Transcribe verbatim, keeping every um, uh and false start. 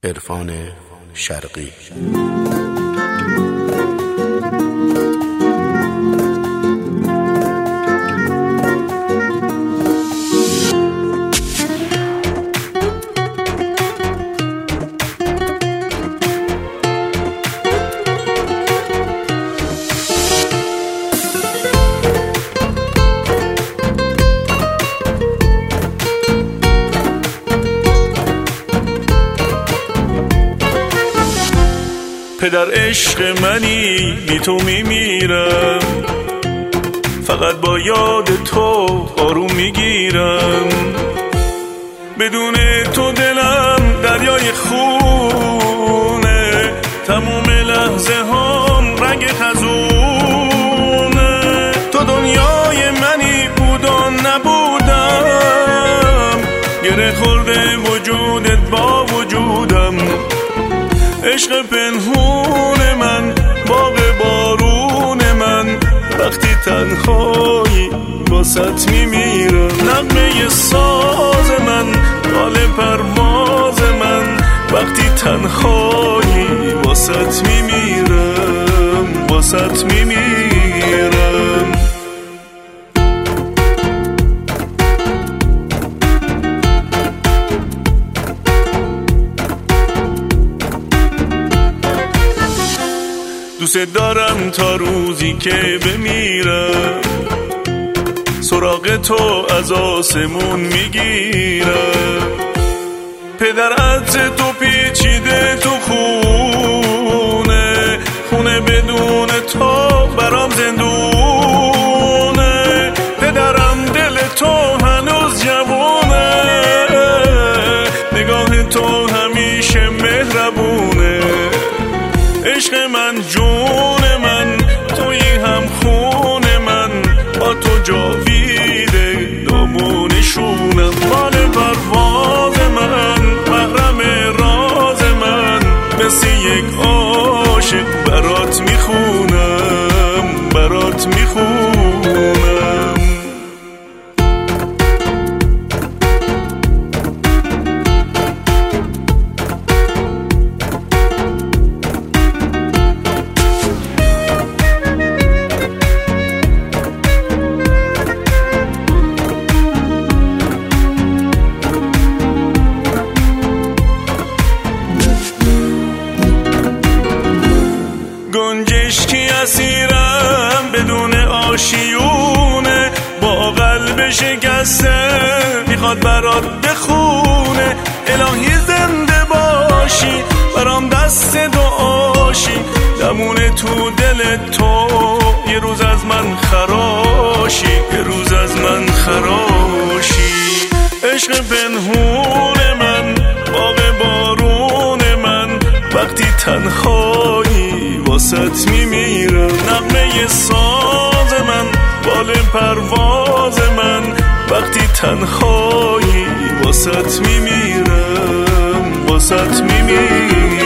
عرفان شرقی. پدر عشق منی بی تو میمیرم، فقط با یاد تو آروم میگیرم. بدون تو دلم دریای خونه، تموم لحظه هم رنگ خزونه. تو دنیای منی بود و نبودم، گره خورده وجودت با وجودم. عشق پنهون من، باغ بارون من، وقتی تنهایی واسط میمیرم. نغمه ساز من، حال پرواز من، وقتی تنهایی واسط میمیرم، واسط میمیرم. دوست دارم تا روزی که بمیرم، سراغ تو از آسمون میگیرم. پدر عطر تو پیچیده تو خونه، خونه بدون تو برام زندونه. پدرم دل تو هنوز جوونه، نگاه تو همیشه مهربونه. عشق من، جون من، تویی هم خون من، با تو جاویده دامونشونم. مال پرواز من، محرم راز من، مثل یک عاشق برات میخونم، برات میخونم. گنجشکی اسیرم بدون آشیونه، با قلب شکسته میخواد برات بخونه. الهی زنده باشی، برام دست دعاشی، دمونه تو دل تو یه روز از من خراشی، یه روز از من خراشی. عشق پنهون من، باغ بارون من، وقتی تنهایی واسط میمیرم. نغمه ساز من، بال پرواز من، وقتی تنهایی واسط میمیرم، واسط میمیرم.